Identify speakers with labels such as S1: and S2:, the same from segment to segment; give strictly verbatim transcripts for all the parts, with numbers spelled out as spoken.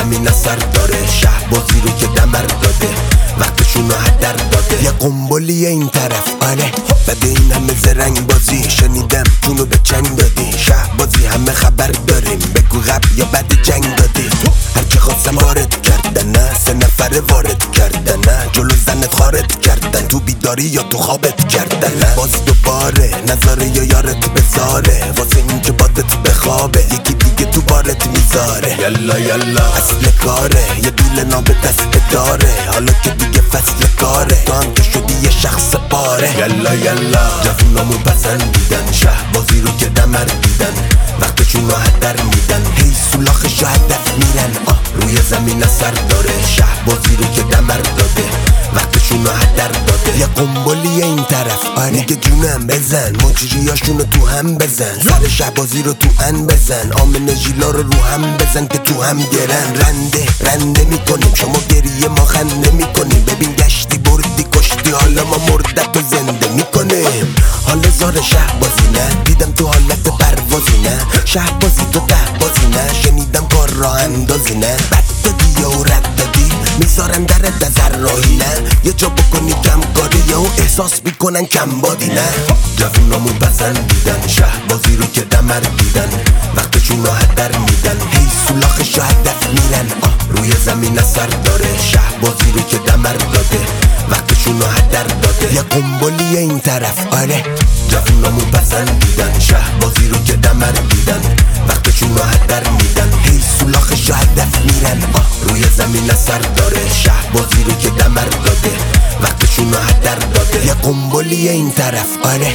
S1: زمین اثر داره، شهبازی رو که دمر داده، وقتشونو هدر داده. یه قنبلی این طرف آره، بده این همه زرنگ بازی. شنیدم جونو به چنگ دادی، شهبازی همه خبر داریم، بگو قبل یا بعد جنگ دادی. هرچه خواستم وارد کردن، نه سه نفره وارد کردن، نه جلو زنت خارد کردن، تو بیداری یا تو خوابت کردن. نه باز دوباره نظاره یا یارت بذاره، واسه این که بادت بخوابه یکی دیگه تو بارت میذاره. یلا یلا اصل کاره، یه دوله ناب دست داره، حالا که دیگه فصل کاره، تو هم که شدی یه شخص پاره. یلا یلا جوونامو پسندیدن، شهبازی رو که دمر دیدن، وقتشونو هدر میدن، هی سولاخشو هدف میرن. آه روی زمین اثر داره، شهبازی رو که دمر داده، وقتشونو هدر داده. یه قنبلی این طرف آره، میگه جونم بزن، مجریاشونو تو هم بزن، سر شهبازی رو تو ان بزن، آمن ژیلا رو رو هم بزن که تو هم گرن. رنده رنده میکنیم، شما گریه ما خنده میکنیم، ببین گشتی بردی کشتی، حالا ما مردت و زنده میکنیم. حال زار شهبازی نه، دیدم تو حالت پروازی نه، شهبازی تو ته بازی نه، شنیدم کار راه اندازی نه، بد دادی و رد دادی، میذارن درت نظر راهی نه، یه جا بکنی کم کاری و احساس میکنن کم بادی نه. جوونامون پسندیدن، شهبازی رو که دمر دیدن، وقتشونو هدر میدن، هی سولاخشو هدف میرن. آه روی زمین اثر داره، شهبازی رو که دمر داده، وقتشونو هدر داده. یه قنبلی این طرف آره، جوونامون پسندیدن، شهبازی رو که دمر دیدن، وقتشونو هدر میدن، هی سولاخشو هدف میرن. آه روی زمین اثر داره، شهبازی رو که دمر داده، وقتشونو هدر داده. یه قنبلی این طرف آره.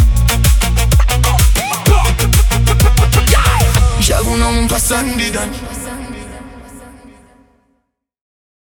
S2: جوونامون پسندیدن،